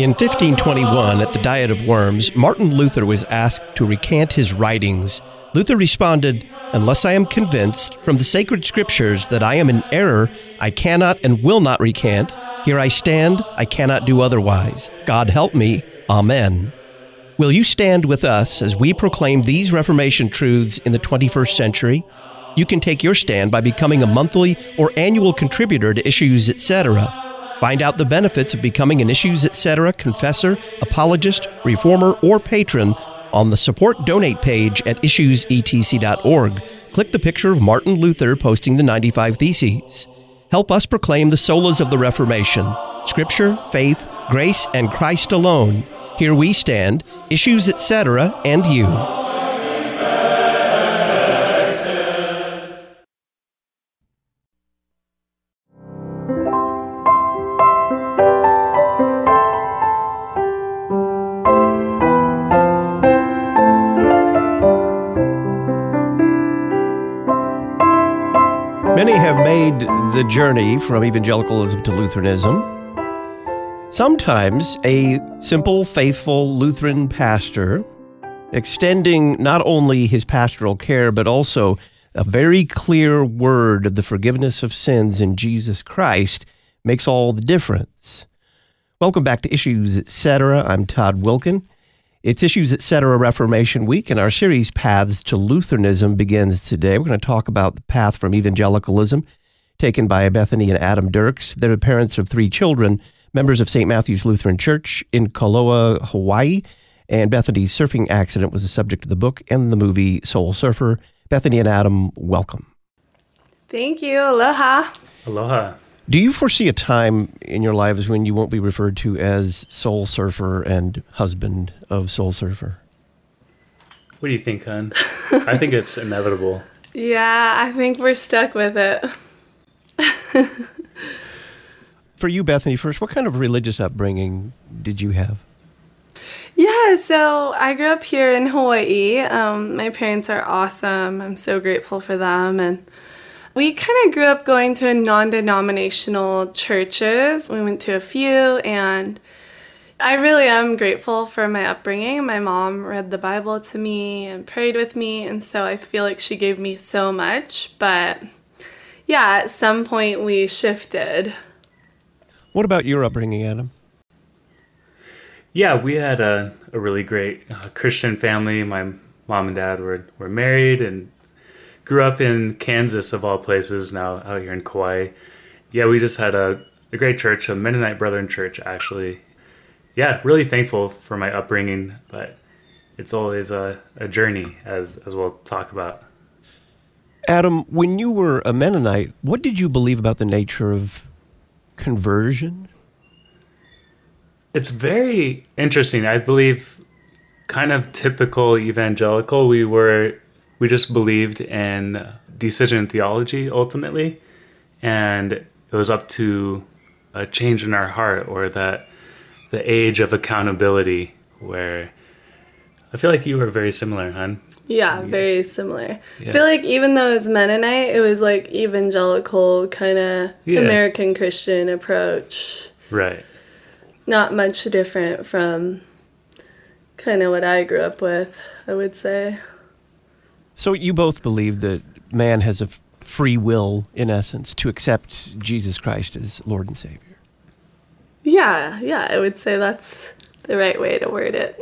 In 1521, at the Diet of Worms, Martin Luther was asked to recant his writings. Luther responded, "Unless I am convinced from the sacred scriptures that I am in error, I cannot and will not recant. Here I stand, I cannot do otherwise. God help me. Amen." Will you stand with us as we proclaim these Reformation truths in the 21st century? You can take your stand by becoming a monthly or annual contributor to Issues Etc. Find out the benefits of becoming an Issues Etc. confessor, apologist, reformer, or patron on the Support Donate page at issuesetc.org. Click the picture of Martin Luther posting the 95 Theses. Help us proclaim the solas of the Reformation: Scripture, faith, grace, and Christ alone. Here we stand, Issues Etc., and you. Many have made the journey from evangelicalism to Lutheranism. Sometimes a simple, faithful Lutheran pastor, extending not only his pastoral care, but also a very clear word of the forgiveness of sins in Jesus Christ, makes all the difference. Welcome back to Issues Etc. I'm Todd Wilkin. It's Issues Etc. Reformation Week, and our series Paths to Lutheranism begins today. We're going to talk about the path from evangelicalism taken by Bethany and Adam Dirks. They're the parents of 3 children, members of St. Matthew's Lutheran Church in Koloa, Hawaii, and Bethany's surfing accident was the subject of the book and the movie Soul Surfer. Bethany and Adam, welcome. Thank you. Aloha. Aloha. Do you foresee a time in your lives when you won't be referred to as Soul Surfer and husband of Soul Surfer? What do you think, hon? I think it's inevitable. Yeah, I think we're stuck with it. For you, Bethany, first, what kind of religious upbringing did you have? Yeah, so I grew up here in Hawaii. My parents are awesome. I'm so grateful for them. And we kind of grew up going to non-denominational churches. We went to a few, and I really am grateful for my upbringing. My mom read the Bible to me and prayed with me, and so I feel like she gave me so much. But yeah, at some point we shifted. What about your upbringing, Adam? Yeah, we had a really great Christian family. My mom and dad were married and grew up in Kansas, of all places, now out here in Kauai. Yeah, we just had a great church, a Mennonite Brethren church, actually. Yeah, really thankful for my upbringing, but it's always a journey, as we'll talk about. Adam, when you were a Mennonite, what did you believe about the nature of conversion? It's very interesting. I believe kind of typical evangelical. We just believed in decision theology ultimately, and it was up to a change in our heart, or the age of accountability, where I feel like you were very similar, hon. Yeah, very similar. Yeah. I feel like even though it was Mennonite, it was like evangelical kind of American Christian approach. Right. Not much different from kind of what I grew up with, I would say. So you both believe that man has a free will, in essence, to accept Jesus Christ as Lord and Savior? Yeah, I would say that's the right way to word it.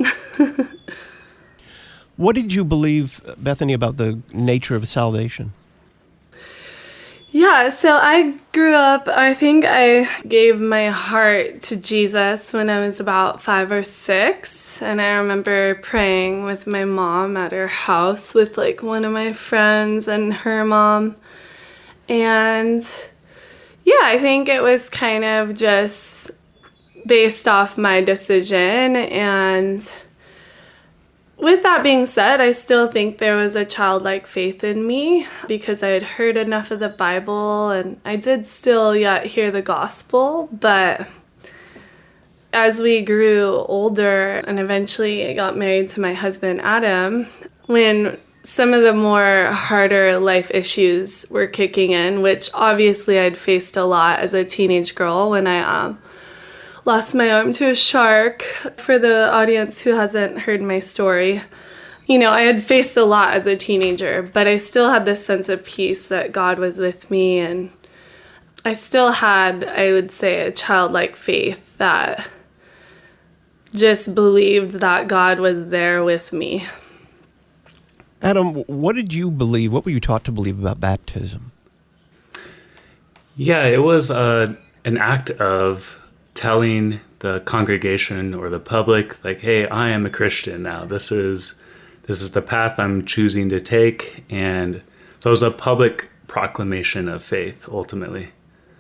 What did you believe, Bethany, about the nature of salvation? Yeah, so I grew up, I think I gave my heart to Jesus when I was about 5 or 6. And I remember praying with my mom at her house with like one of my friends and her mom. And yeah, I think it was kind of just based off my decision. And with that being said, I still think there was a childlike faith in me because I had heard enough of the Bible, and I did still yet hear the gospel. But as we grew older and eventually I got married to my husband, Adam, when some of the more harder life issues were kicking in, which obviously I'd faced a lot as a teenage girl when I lost my arm to a shark. For the audience who hasn't heard my story, I had faced a lot as a teenager, but I still had this sense of peace that God was with me, and I still had, I would say, a childlike faith that just believed that God was there with me. Adam, what did you believe? What were you taught to believe about baptism? Yeah, it was an act of telling the congregation or the public, like, hey, I am a Christian now. This is the path I'm choosing to take. And so it was a public proclamation of faith, ultimately.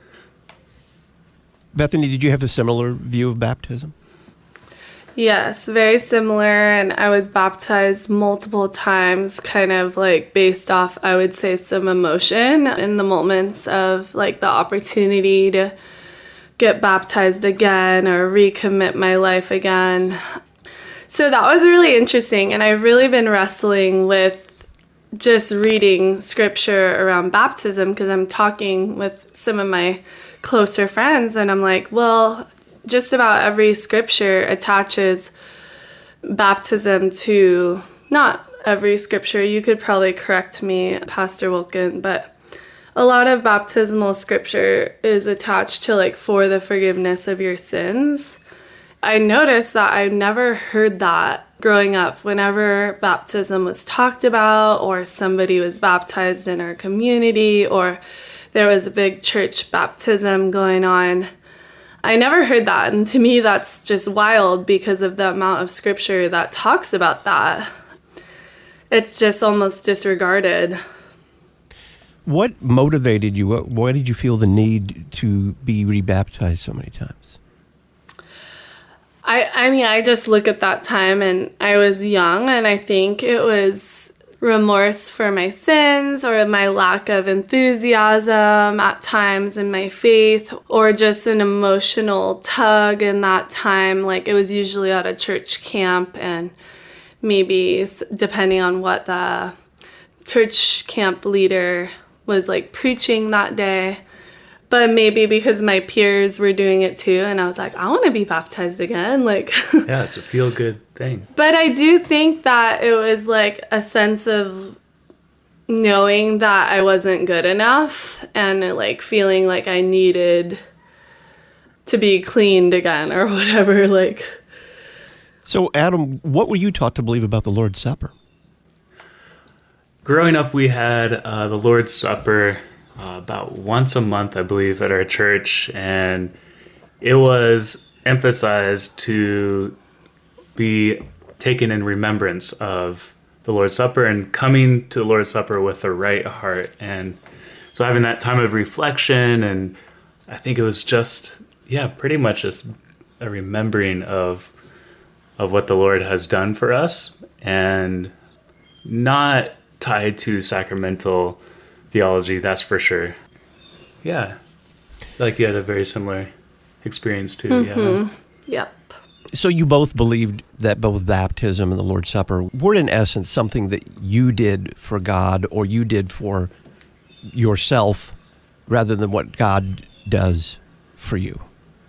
Bethany, did you have a similar view of baptism? Yes, very similar. And I was baptized multiple times, kind of like based off, I would say, some emotion in the moments of like the opportunity to get baptized again or recommit my life again. So that was really interesting. And I've really been wrestling with just reading scripture around baptism because I'm talking with some of my closer friends and I'm like, well, just about every scripture attaches baptism to, not every scripture, you could probably correct me, Pastor Wilkin, but a lot of baptismal scripture is attached to like for the forgiveness of your sins. I noticed that I never heard that growing up. Whenever baptism was talked about or somebody was baptized in our community or there was a big church baptism going on, I never heard that. And to me, that's just wild because of the amount of scripture that talks about that. It's just almost disregarded. What motivated you? Why did you feel the need to be rebaptized so many times? I mean, I just look at that time and I was young and I think it was remorse for my sins or my lack of enthusiasm at times in my faith or just an emotional tug in that time. Like it was usually at a church camp and maybe depending on what the church camp leader was like preaching that day. But maybe because my peers were doing it too, and I was like, I want to be baptized again. Like, yeah, it's a feel-good thing. But I do think that it was like a sense of knowing that I wasn't good enough and like feeling like I needed to be cleaned again or whatever. Like, so Adam, what were you taught to believe about the Lord's Supper? Growing up, we had the Lord's Supper about once a month, I believe, at our church, and it was emphasized to be taken in remembrance of the Lord's Supper and coming to the Lord's Supper with the right heart. And so having that time of reflection, and I think it was just, pretty much just a remembering of what the Lord has done for us and not tied to sacramental theology, that's for sure. Yeah. Like you had a very similar experience too. Mm-hmm. Yep. So you both believed that both baptism and the Lord's Supper were in essence something that you did for God or you did for yourself rather than what God does for you.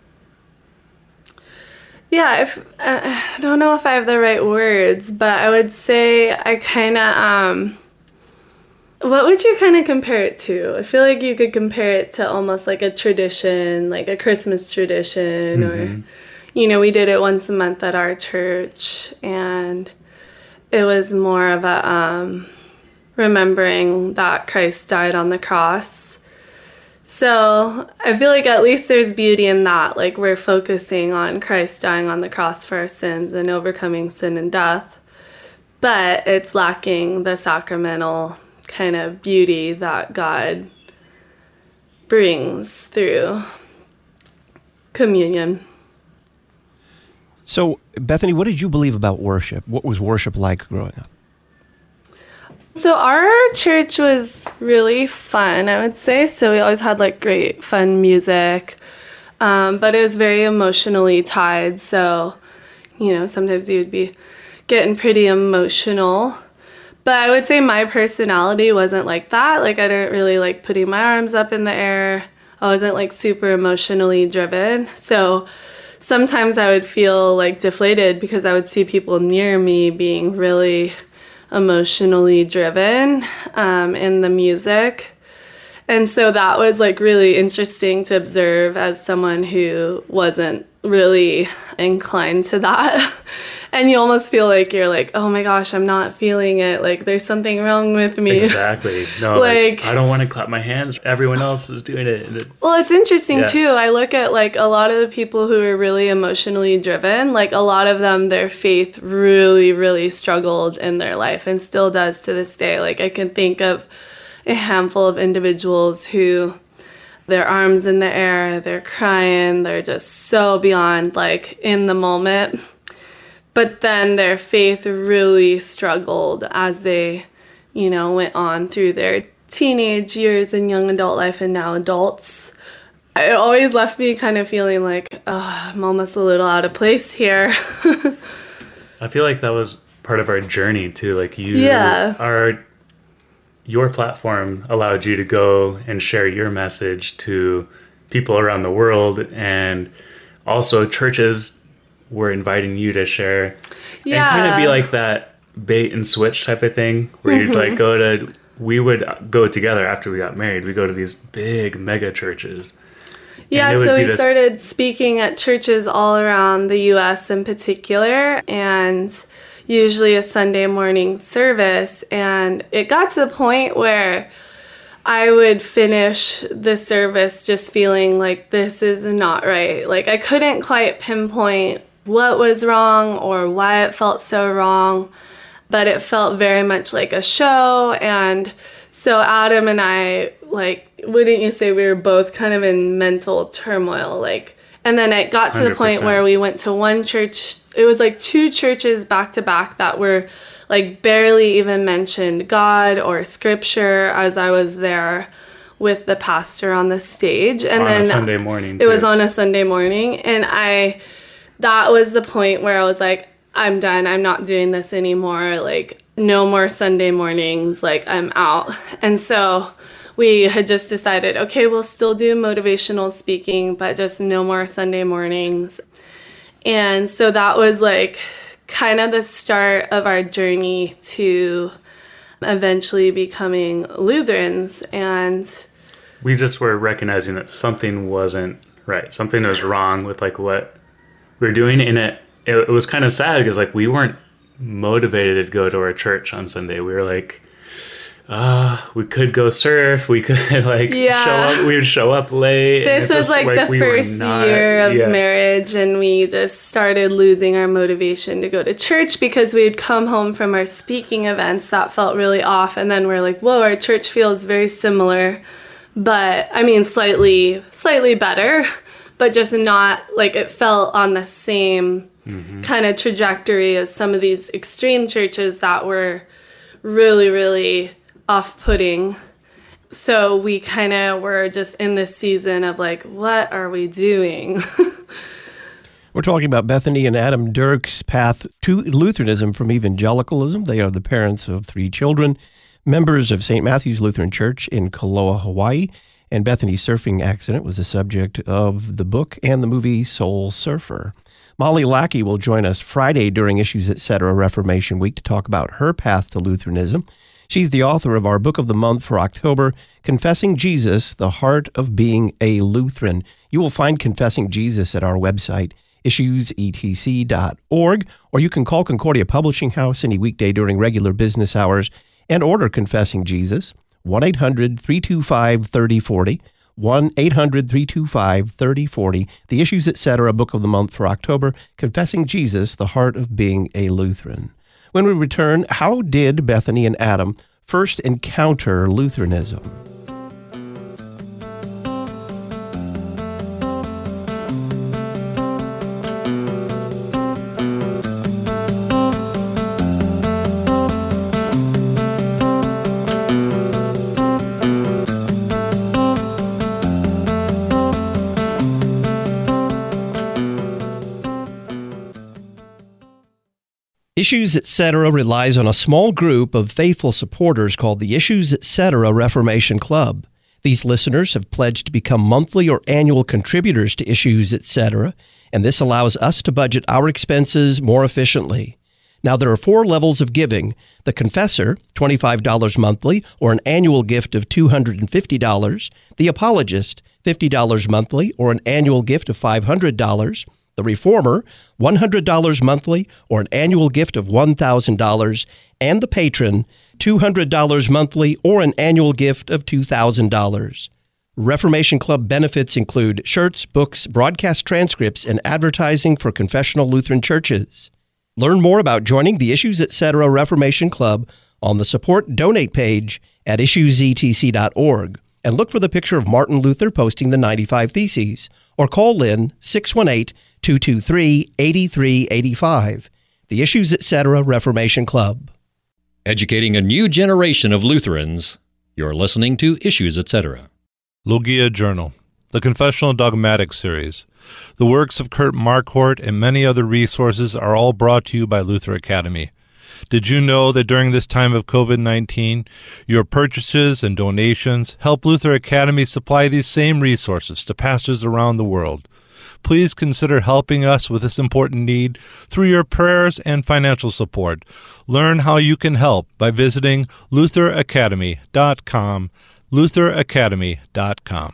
Yeah, I don't know if I have the right words, but I would say I kind of, what would you kind of compare it to? I feel like you could compare it to almost like a tradition, like a Christmas tradition, or, we did it once a month at our church, and it was more of a remembering that Christ died on the cross. So I feel like at least there's beauty in that. Like we're focusing on Christ dying on the cross for our sins and overcoming sin and death, but it's lacking the sacramental kind of beauty that God brings through communion. So, Bethany, what did you believe about worship? What was worship like growing up? So our church was really fun, I would say. So we always had like great fun music, but it was very emotionally tied. So, sometimes you would be getting pretty emotional. But I would say my personality wasn't like that. Like I didn't really like putting my arms up in the air. I wasn't like super emotionally driven. So sometimes I would feel like deflated because I would see people near me being really emotionally driven in the music. And so that was like really interesting to observe as someone who wasn't really inclined to that. And you almost feel like you're like, oh my gosh, I'm not feeling it. Like there's something wrong with me. Exactly. No, like I don't want to clap my hands. Everyone else is doing it. Well, it's interesting too. I look at like a lot of the people who are really emotionally driven, like a lot of them, their faith really, really struggled in their life and still does to this day. Like I can think of a handful of individuals who their arms in the air, they're crying, they're just so beyond like in the moment. But then their faith really struggled as they, went on through their teenage years and young adult life and now adults. It always left me kind of feeling like, oh, I'm almost a little out of place here. I feel like that was part of our journey too. Like your platform allowed you to go and share your message to people around the world, and also churches were inviting you to share and kind of be like that bait and switch type of thing where you'd like we would go together after we got married. We go to these big mega churches. Yeah, so we started speaking at churches all around the U.S. in particular, and usually a Sunday morning service. And it got to the point where I would finish the service just feeling like this is not right. Like I couldn't quite pinpoint what was wrong or why it felt so wrong, but it felt very much like a show. And so Adam and I, like, wouldn't you say we were both kind of in mental turmoil? Like, and then it got to 100%. The point where we went to one church. It was like two churches back to back that were like barely even mentioned God or scripture as I was there with the pastor on the stage. And then on a Sunday morning. It was on a Sunday morning. And that was the point where I was like, I'm done. I'm not doing this anymore. Like, no more Sunday mornings. Like, I'm out. And so we had just decided, okay, we'll still do motivational speaking, but just no more Sunday mornings. And so that was like kind of the start of our journey to eventually becoming Lutherans. And we just were recognizing that something wasn't right. Something was wrong with like what we were doing. And it was kind of sad because like we weren't motivated to go to our church on Sunday. We were like, we could go surf. We could show up. We would show up late. This was like the first year of marriage, and we just started losing our motivation to go to church because we'd come home from our speaking events that felt really off, and then we're like, whoa, our church feels very similar, but I mean slightly better, but just not like it felt on the same kind of trajectory as some of these extreme churches that were really, really off-putting. So we kind of were just in this season of like, what are we doing? We're talking about Bethany and Adam Dirks' path to Lutheranism from evangelicalism. They are the parents of 3 children, members of St. Matthew's Lutheran Church in Kaloa, Hawaii, and Bethany's surfing accident was the subject of the book and the movie Soul Surfer. Molly Lackey will join us Friday during Issues Etc. Reformation Week to talk about her path to Lutheranism. She's the author of our book of the month for October, Confessing Jesus, The Heart of Being a Lutheran. You will find Confessing Jesus at our website, issuesetc.org, or you can call Concordia Publishing House any weekday during regular business hours and order Confessing Jesus, 1-800-325-3040, 1-800-325-3040, the Issues Etc. book of the month for October, Confessing Jesus, The Heart of Being a Lutheran. When we return, how did Bethany and Adam first encounter Lutheranism? Issues Etc. relies on a small group of faithful supporters called the Issues Etc. Reformation Club. These listeners have pledged to become monthly or annual contributors to Issues, Etc., and this allows us to budget our expenses more efficiently. Now, there are 4 levels of giving. The Confessor, $25 monthly, or an annual gift of $250. The Apologist, $50 monthly, or an annual gift of $500. The Reformer, $100 monthly, or an annual gift of $1,000. And the Patron, $200 monthly, or an annual gift of $2,000. Reformation Club benefits include shirts, books, broadcast transcripts, and advertising for confessional Lutheran churches. Learn more about joining the Issues Etc. Reformation Club on the Support Donate page at issuesetc.org, and look for the picture of Martin Luther posting the 95 Theses, or call Lynn 618-223-8385. The Issues Etc. Reformation Club. Educating a new generation of Lutherans. You're listening to Issues Etc. Logia Journal, the Confessional Dogmatic Series. The works of Kurt Marquardt and many other resources are all brought to you by Luther Academy. Did you know that during this time of COVID-19, your purchases and donations help Luther Academy supply these same resources to pastors around the world? Please consider helping us with this important need through your prayers and financial support. Learn how you can help by visiting lutheracademy.com, lutheracademy.com.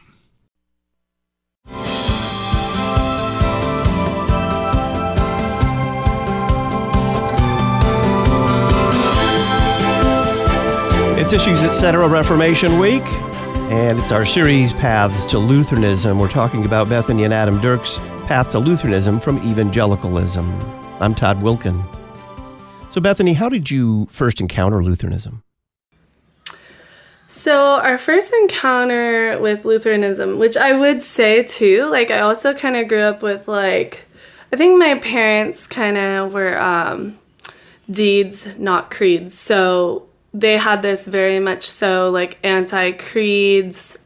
It's Issues Etc. Reformation Week, and it's our series, Paths to Lutheranism. We're talking about Bethany and Adam Dirks' path to Lutheranism from evangelicalism. I'm Todd Wilkin. So, Bethany, how did you first encounter Lutheranism? So our first encounter with Lutheranism, which I would say too, I also kind of grew up with I think my parents kind of were deeds, not creeds. So they had this very much so anti-creeds,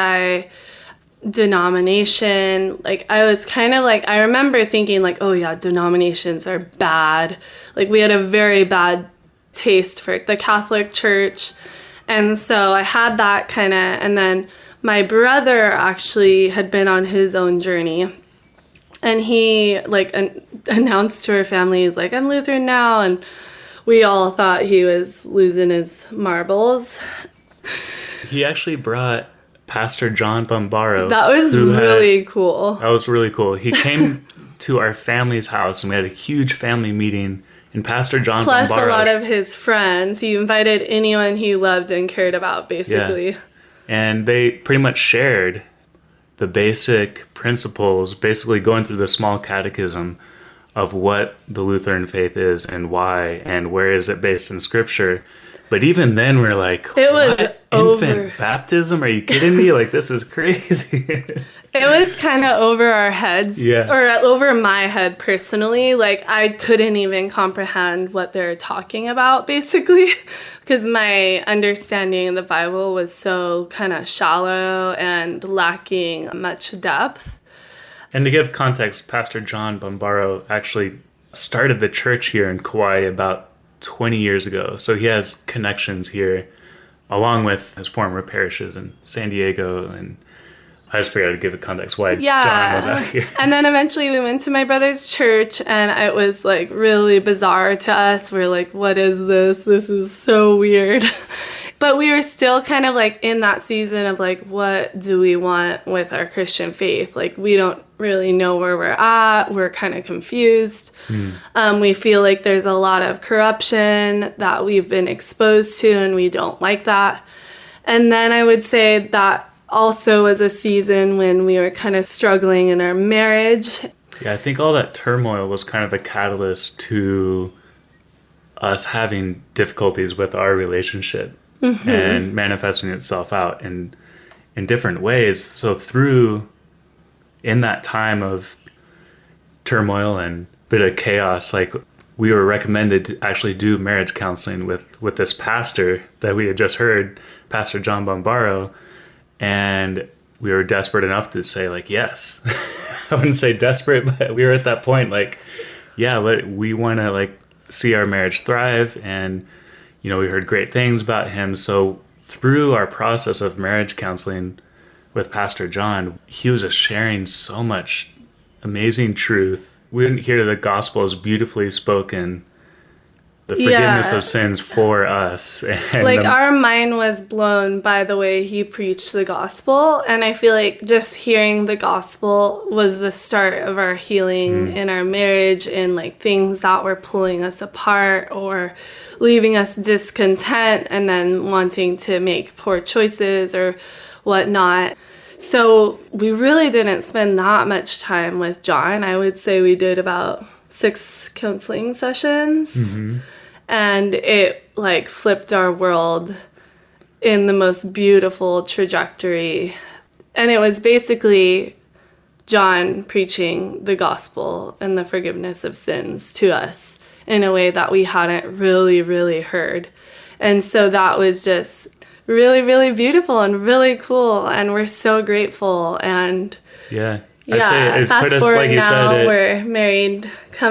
anti-denomination. I was kind of I remember thinking oh yeah, denominations are bad. We had a very bad taste for the Catholic Church. And so I had that kind of, and then my brother actually had been on his own journey. And he announced to our family, he's I'm Lutheran now. And we all thought he was losing his marbles. He actually brought Pastor John Bombaro. That was really cool. That was really cool. He came to our family's house, and we had a huge family meeting. And Pastor John Plus Bombaro, a lot of his friends. He invited anyone he loved and cared about, basically. Yeah. And they pretty much shared the basic principles, basically going through the small catechism of what the Lutheran faith is and why and where is it based in Scripture. But even then, we're like, it was infant baptism? Are you kidding me? This is crazy. It was kind of over our heads, or over my head personally. I couldn't even comprehend what they're talking about, basically, because my understanding of the Bible was so kind of shallow and lacking much depth. And to give context, Pastor John Bombaro actually started the church here in Kauai about 20 years ago. So he has connections here, along with his former parishes in San Diego. And I just figured I'd give it context why John was out here. And then eventually we went to my brother's church, and it was really bizarre to us. We're what is this? This is so weird. But we were still kind of in that season of what do we want with our Christian faith? We don't really know where we're at. We're kind of confused. We feel there's a lot of corruption that we've been exposed to, and we don't like that. And then I would say that also was a season when we were kind of struggling in our marriage. Yeah, I think all that turmoil was kind of a catalyst to us having difficulties with our relationship. And manifesting itself out in different ways. So in that time of turmoil and bit of chaos, we were recommended to actually do marriage counseling with this pastor that we had just heard, Pastor John Bombaro, and we were desperate enough to say yes. I wouldn't say desperate, but we were at that point we want to see our marriage thrive, and we heard great things about him. So through our process of marriage counseling with Pastor John, he was just sharing so much amazing truth. We didn't hear the gospel as beautifully spoken, the forgiveness of sins for us. And like our mind was blown by the way he preached the gospel. And I feel like just hearing the gospel was the start of our healing in our marriage, and like things that were pulling us apart or leaving us discontent and then wanting to make poor choices or whatnot. So we really didn't spend that much time with John. I would say we did about 6 counseling sessions. Mm-hmm. And it like flipped our world in the most beautiful trajectory. And it was basically John preaching the gospel and the forgiveness of sins to us in a way that we hadn't really heard. And so that was just really beautiful and really cool. And we're so grateful. And I'd say it fast put us, forward like you now, said, we're married,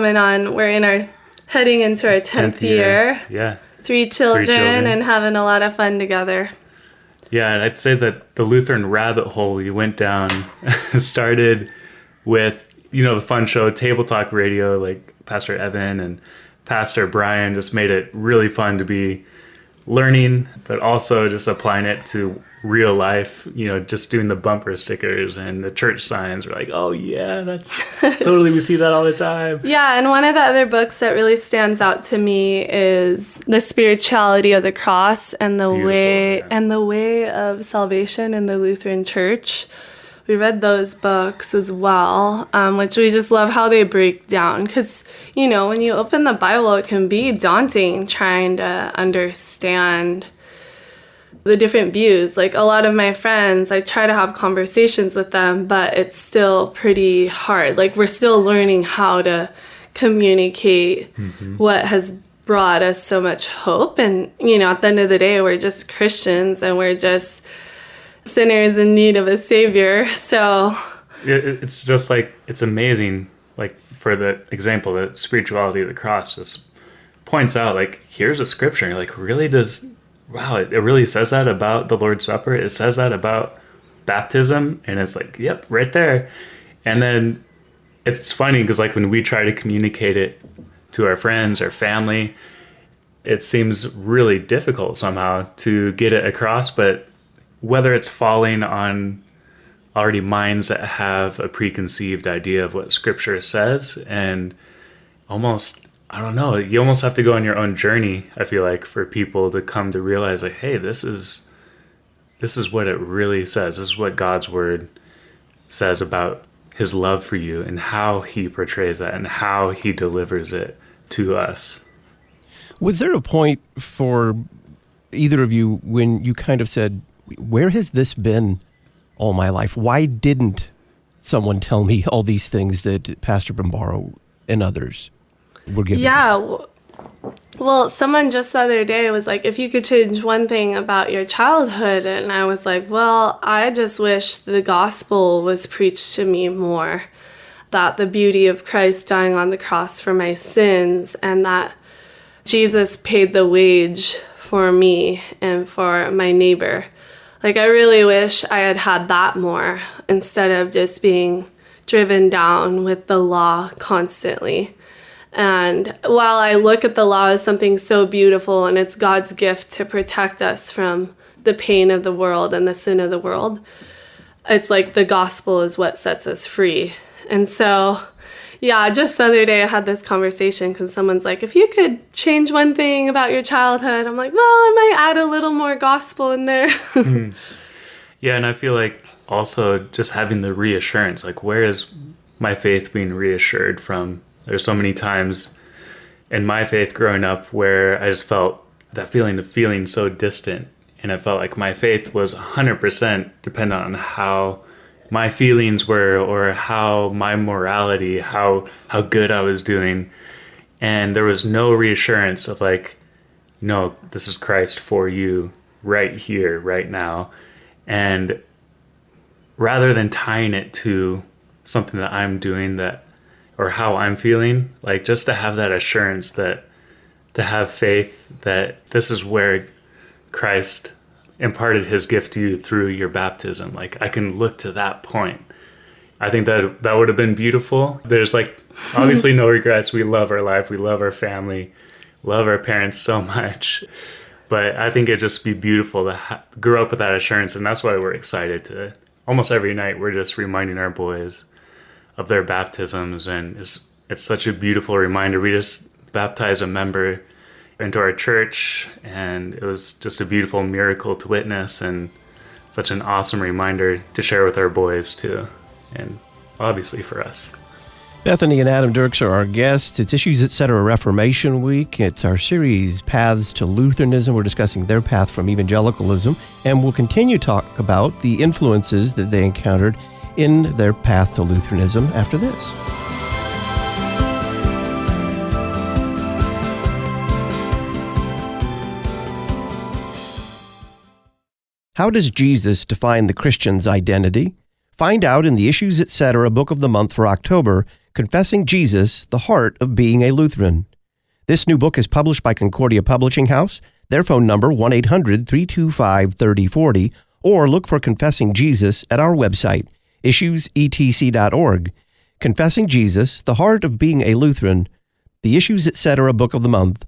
heading into our 10th year. Yeah. 3 children and having a lot of fun together. Yeah, and I'd say that the Lutheran rabbit hole we went down started with, the fun show, Table Talk Radio, like Pastor Evan and Pastor Brian just made it really fun to be learning, but also just applying it to real life, just doing the bumper stickers and the church signs. We're like, oh yeah, that's totally, we see that all the time. Yeah, and one of the other books that really stands out to me is The Spirituality of the Cross and the Way of Salvation in the Lutheran Church. We read those books as well, which we just love how they break down. Because, when you open the Bible, it can be daunting trying to understand the different views. Like a lot of my friends, I try to have conversations with them, but it's still pretty hard. Like we're still learning how to communicate what has brought us so much hope. And, at the end of the day, we're just Christians and we're just sinners in need of a savior. So it's just like, it's amazing. Like for the example, the spirituality of the cross just points out, like, here's a scripture. And you're like, really wow, it really says that about the Lord's Supper. It says that about baptism. And it's like, yep, right there. And then it's funny because like when we try to communicate it to our friends or family, it seems really difficult somehow to get it across. But whether it's falling on already minds that have a preconceived idea of what Scripture says, and almost, I don't know, you almost have to go on your own journey, I feel like, for people to come to realize, like, hey, this is what it really says. This is what God's Word says about His love for you and how He portrays that and how He delivers it to us. Was there a point for either of you when you kind of said, where has this been all my life? Why didn't someone tell me all these things that Pastor Bombaro and others were giving? Yeah. Well, someone just the other day was like, if you could change one thing about your childhood. And I was like, well, I just wish the gospel was preached to me more. That the beauty of Christ dying on the cross for my sins, and that Jesus paid the wage for me and for my neighbor. Like, I really wish I had had that more instead of just being driven down with the law constantly. And while I look at the law as something so beautiful and it's God's gift to protect us from the pain of the world and the sin of the world, it's like the gospel is what sets us free. And so, yeah, just the other day I had this conversation because someone's like, if you could change one thing about your childhood, I'm like, well, I might add a little more gospel in there. Yeah, and I feel like also just having the reassurance, like, where is my faith being reassured from? There's so many times in my faith growing up where I just felt that feeling of feeling so distant. And I felt like my faith was 100% dependent on how my feelings were or how my morality, how good I was doing. And there was no reassurance of like, no, this is Christ for you right here, right now. And rather than tying it to something that I'm doing that, or how I'm feeling, like just to have that assurance, that to have faith that this is where Christ imparted his gift to you through your baptism. Like, I can look to that point. I think that would have been beautiful. There's like obviously no regrets. We love our life. We love our family, love our parents so much. But I think it'd just be beautiful to grow up with that assurance. And that's why we're excited to almost every night. We're just reminding our boys of their baptisms. And it's such a beautiful reminder. We just baptized a member into our church, and it was just a beautiful miracle to witness, and such an awesome reminder to share with our boys too, and obviously for us. Bethany and Adam Dirks are our guests. It's Issues Etc. Reformation Week. It's our series, Paths to Lutheranism. We're discussing their path from evangelicalism, and we'll continue to talk about the influences that they encountered in their path to Lutheranism after this. How does Jesus define the Christian's identity? Find out in the Issues Etc. Book of the Month for October, Confessing Jesus, the Heart of Being a Lutheran. This new book is published by Concordia Publishing House. Their phone number, 1-800-325-3040, or look for Confessing Jesus at our website, issuesetc.org. Confessing Jesus, the Heart of Being a Lutheran, the Issues Etc. Book of the Month,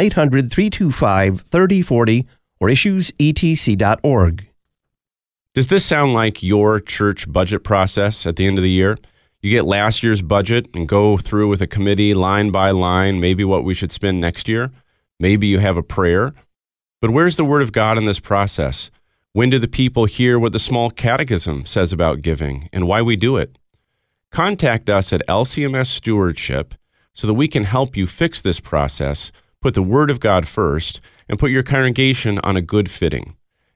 1-800-325-3040, or issuesetc.org. Does this sound like your church budget process at the end of the year? You get last year's budget and go through with a committee line by line, maybe what we should spend next year. Maybe you have a prayer. But where's the Word of God in this process? When do the people hear what the Small Catechism says about giving and why we do it? Contact us at LCMS Stewardship so that we can help you fix this process, put the Word of God first, and put your congregation on a good fitting.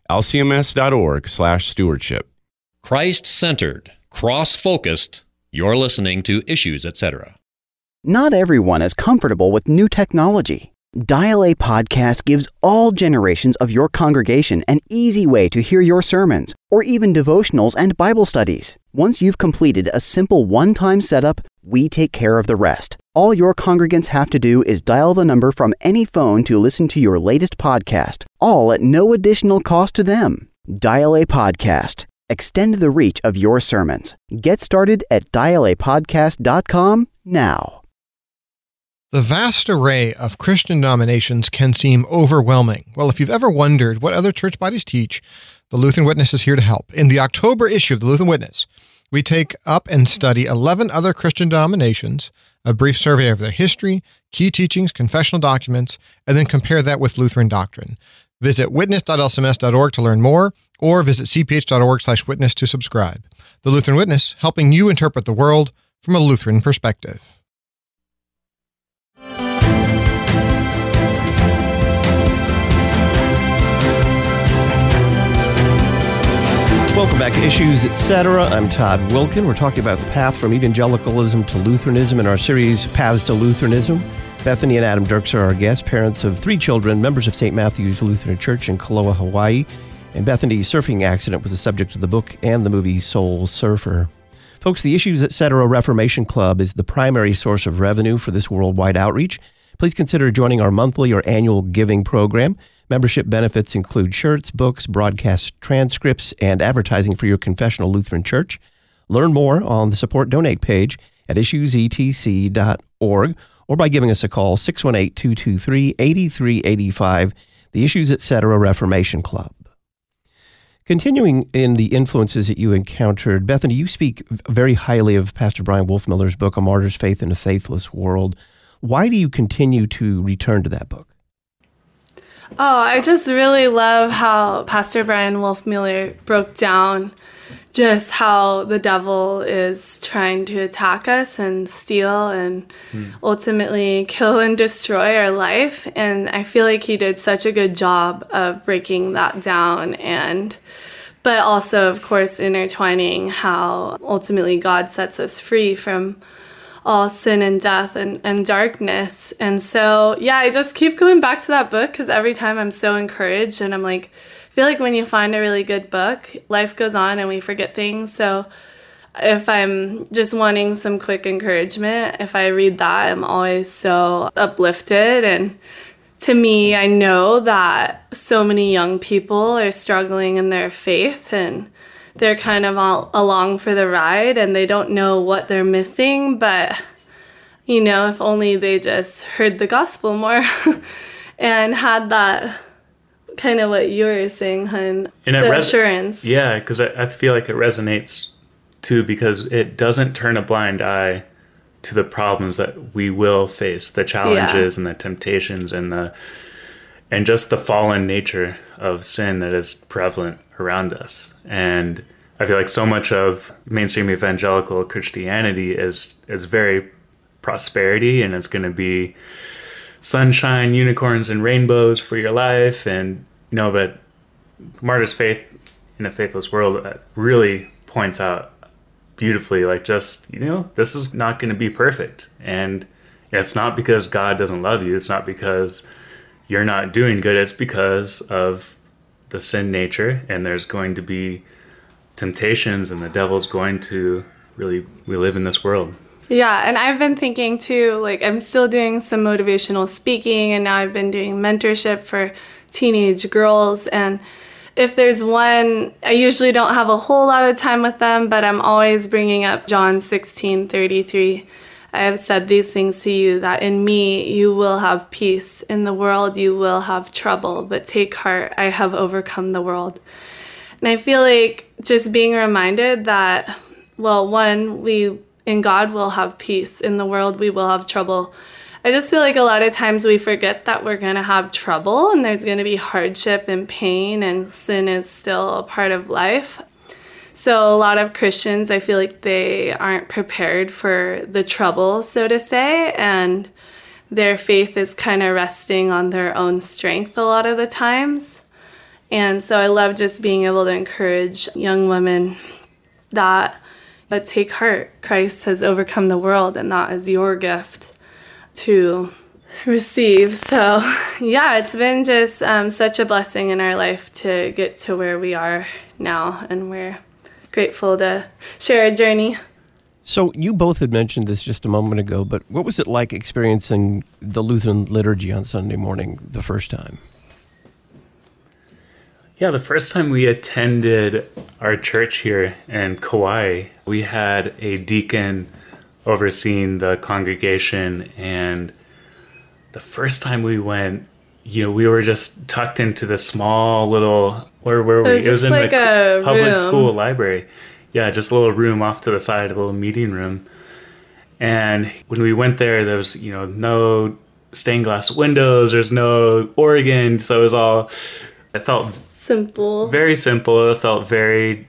lcms.org/stewardship. Christ-centered, cross-focused. You're listening to Issues Etc. Not everyone is comfortable with new technology. Dial A Podcast gives all generations of your congregation an easy way to hear your sermons, or even devotionals and Bible studies. Once you've completed a simple one-time setup, we take care of the rest. All your congregants have to do is dial the number from any phone to listen to your latest podcast, all at no additional cost to them. Dial A Podcast. Extend the reach of your sermons. Get started at dialapodcast.com now. The vast array of Christian denominations can seem overwhelming. Well, if you've ever wondered what other church bodies teach, the Lutheran Witness is here to help. In the October issue of the Lutheran Witness, we take up and study 11 other Christian denominations, a brief survey of their history, key teachings, confessional documents, and then compare that with Lutheran doctrine. Visit witness.lcms.org to learn more, or visit cph.org/witness to subscribe. The Lutheran Witness, helping you interpret the world from a Lutheran perspective. Welcome back to Issues Etc. I'm Todd Wilkin. We're talking about the path from evangelicalism to Lutheranism in our series, Paths to Lutheranism. Bethany and Adam Dirks are our guests, parents of 3 children, members of St. Matthew's Lutheran Church in Kaloha, Hawaii. And Bethany's surfing accident was the subject of the book and the movie Soul Surfer. Folks, the Issues Etc. Reformation Club is the primary source of revenue for this worldwide outreach. Please consider joining our monthly or annual giving program. Membership benefits include shirts, books, broadcast transcripts, and advertising for your confessional Lutheran church. Learn more on the Support Donate page at issuesetc.org or by giving us a call, 618-223-8385, the Issues Etc. Reformation Club. Continuing in the influences that you encountered, Bethany, you speak very highly of Pastor Brian Wolfmiller's book, A Martyr's Faith in a Faithless World. Why do you continue to return to that book? Oh, I just really love how Pastor Brian Wolfmiller broke down just how the devil is trying to attack us and steal and ultimately kill and destroy our life. And I feel like he did such a good job of breaking that down, but also, of course, intertwining how ultimately God sets us free from all sin and death and darkness. And so, yeah, I just keep going back to that book because every time I'm so encouraged, and I'm like, I feel like when you find a really good book, life goes on and we forget things. So if I'm just wanting some quick encouragement, if I read that, I'm always so uplifted and to me, I know that so many young people are struggling in their faith, and they're kind of all along for the ride, and they don't know what they're missing. But, you know, if only they just heard the gospel more and had that kind of what you were saying, hun, the assurance. Yeah, because I feel like it resonates too, because it doesn't turn a blind eye to the problems that we will face, the challenges and the temptations and just the fallen nature of sin that is prevalent around us. And I feel like so much of mainstream evangelical Christianity is very prosperity, and it's going to be sunshine, unicorns, and rainbows for your life. And, you know, but Martyr's Faith in a Faithless World really points out beautifully, like, just, you know, this is not going to be perfect. And it's not because God doesn't love you. It's not because you're not doing good. It's because of the sin nature, and there's going to be temptations, and the devil's going to we live in this world. Yeah, and I've been thinking too, like, I'm still doing some motivational speaking, and now I've been doing mentorship for teenage girls. And if there's one, I usually don't have a whole lot of time with them, but I'm always bringing up John 16:33. I have said these things to you, that in me you will have peace. In the world you will have trouble, but take heart, I have overcome the world. And I feel like just being reminded that, well, one, we in God will have peace. In the world we will have trouble. I just feel like a lot of times we forget that we're going to have trouble, and there's going to be hardship and pain, and sin is still a part of life. So a lot of Christians, I feel like they aren't prepared for the trouble, so to say, and their faith is kind of resting on their own strength a lot of the times. And so I love just being able to encourage young women that, but take heart, Christ has overcome the world, and that is your gift to receive. So yeah, it's been just such a blessing in our life to get to where we are now, and we're grateful to share our journey. So you both had mentioned this just a moment ago, but what was it like experiencing the Lutheran liturgy on Sunday morning the first time? Yeah, the first time we attended our church here in Kauai, we had a deacon overseeing the congregation, and the first time we went, you know, we were just tucked into this small little, where were we? It was in like a public school library. Yeah, just a little room off to the side, a little meeting room. And when we went there was, you know, no stained glass windows, there's no organ, so it was all, it felt simple. Very simple. It felt very,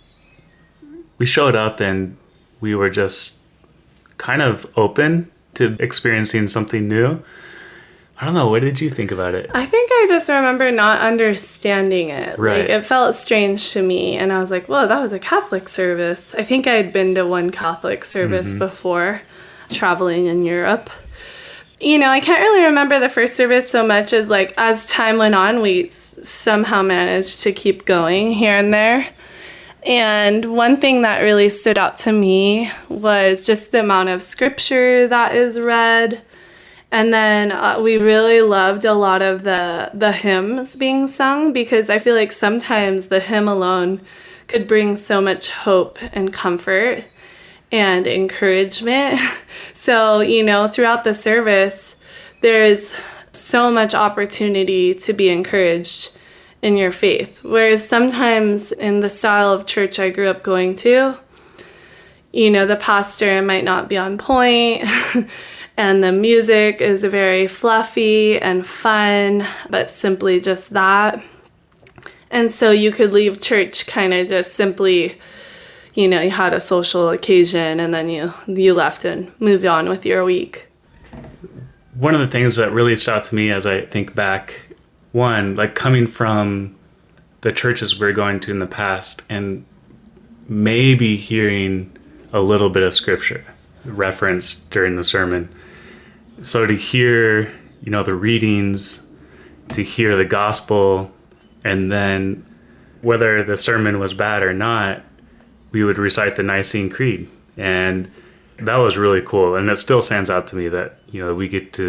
we showed up and we were just kind of open to experiencing something new. I don't know. What did you think about it? I think I just remember not understanding it. Right. Like, it felt strange to me. And I was like, whoa, that was a Catholic service. I think I had been to one Catholic service before, traveling in Europe. You know, I can't really remember the first service so much as, like, as time went on, we somehow managed to keep going here and there. And one thing that really stood out to me was just the amount of scripture that is read. And then we really loved a lot of the hymns being sung, because I feel like sometimes the hymn alone could bring so much hope and comfort and encouragement. So, you know, throughout the service, there's so much opportunity to be encouraged in your faith. Whereas sometimes in the style of church I grew up going to, you know, the pastor might not be on point and the music is very fluffy and fun, but simply just that. And so you could leave church kind of just simply, you know, you had a social occasion and then you left and moved on with your week. One of the things that really stood out to me as I think back, one, like coming from the churches we're going to in the past and maybe hearing a little bit of scripture referenced during the sermon. So to hear, you know, the readings, to hear the gospel, and then whether the sermon was bad or not, we would recite the Nicene Creed. And that was really cool. And it still stands out to me that, you know, we get to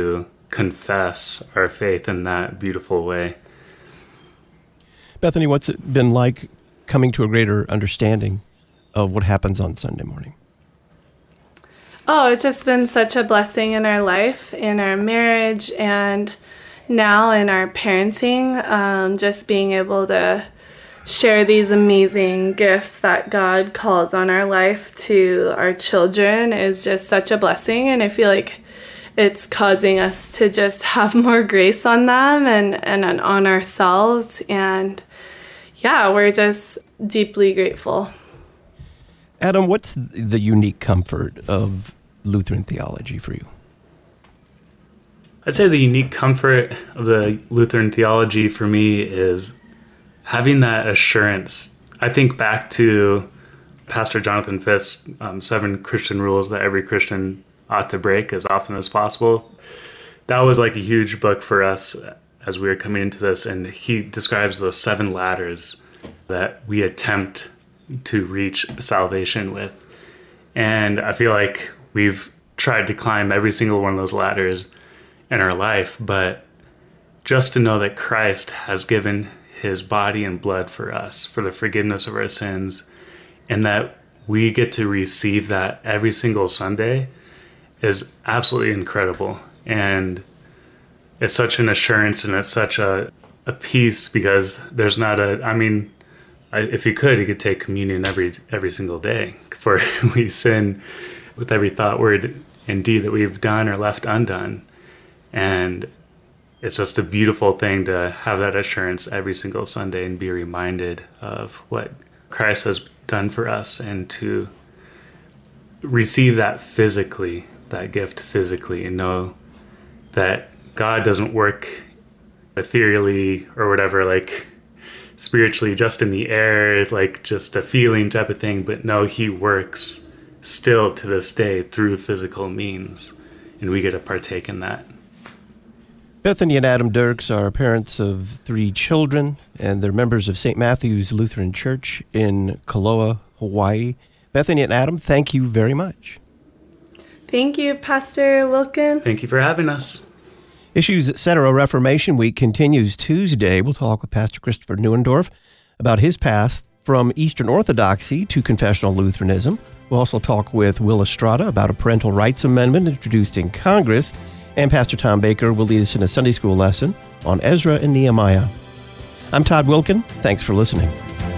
confess our faith in that beautiful way. Bethany, what's it been like coming to a greater understanding of what happens on Sunday morning? Oh, it's just been such a blessing in our life, in our marriage, and now in our parenting. Just being able to share these amazing gifts that God calls on our life to our children is just such a blessing. And I feel like it's causing us to just have more grace on them and on ourselves. And yeah, we're just deeply grateful. Adam, what's the unique comfort of Lutheran theology for you? I'd say the unique comfort of the Lutheran theology for me is having that assurance. I think back to Pastor Jonathan Fisk's 7 Christian rules that every Christian ought to break as often as possible. That was like a huge book for us as we were coming into this, and he describes those 7 ladders that we attempt to reach salvation with. And I feel like we've tried to climb every single one of those ladders in our life, but just to know that Christ has given his body and blood for us, for the forgiveness of our sins, and that we get to receive that every single Sunday is absolutely incredible. And it's such an assurance, and it's such a peace, because there's not if you could take communion every single day, for we sin with every thought, word, and deed that we've done or left undone. And it's just a beautiful thing to have that assurance every single Sunday and be reminded of what Christ has done for us, and to receive that physically, that gift physically, and know that God doesn't work ethereally or whatever, like spiritually, just in the air, like just a feeling type of thing, but no, he works still to this day through physical means, and we get to partake in that. Bethany and Adam Dirks are parents of 3 children, and they're members of St. Matthew's Lutheran Church in Koloa, Hawaii. Bethany and Adam, thank you very much. Thank you, Pastor Wilken. Thank you for having us. Issues Etc. Reformation Week continues Tuesday. We'll talk with Pastor Christopher Neuendorf about his path from Eastern Orthodoxy to confessional Lutheranism. We'll also talk with Will Estrada about a parental rights amendment introduced in Congress. And Pastor Tom Baker will lead us in a Sunday school lesson on Ezra and Nehemiah. I'm Todd Wilken. Thanks for listening.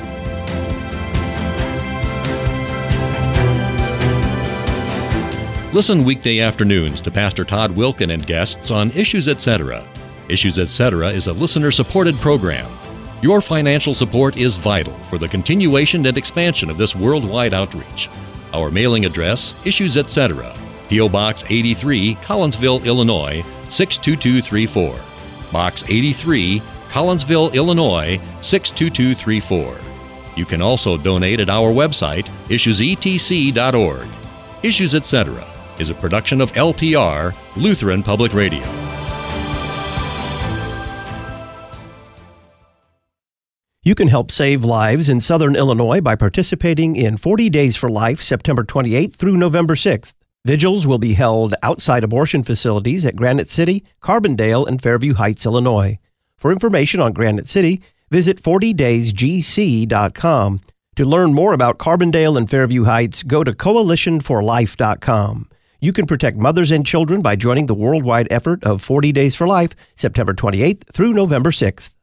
Listen weekday afternoons to Pastor Todd Wilken and guests on Issues Etc. Issues Etc. is a listener-supported program. Your financial support is vital for the continuation and expansion of this worldwide outreach. Our mailing address, Issues Etc., P.O. Box 83, Collinsville, Illinois, 62234. Box 83, Collinsville, Illinois, 62234. You can also donate at our website, issuesetc.org. Issues Etc. is a production of LPR, Lutheran Public Radio. You can help save lives in Southern Illinois by participating in 40 Days for Life, September 28th through November 6th. Vigils will be held outside abortion facilities at Granite City, Carbondale, and Fairview Heights, Illinois. For information on Granite City, visit 40daysgc.com. To learn more about Carbondale and Fairview Heights, go to coalitionforlife.com. You can protect mothers and children by joining the worldwide effort of 40 Days for Life, September 28th through November 6th.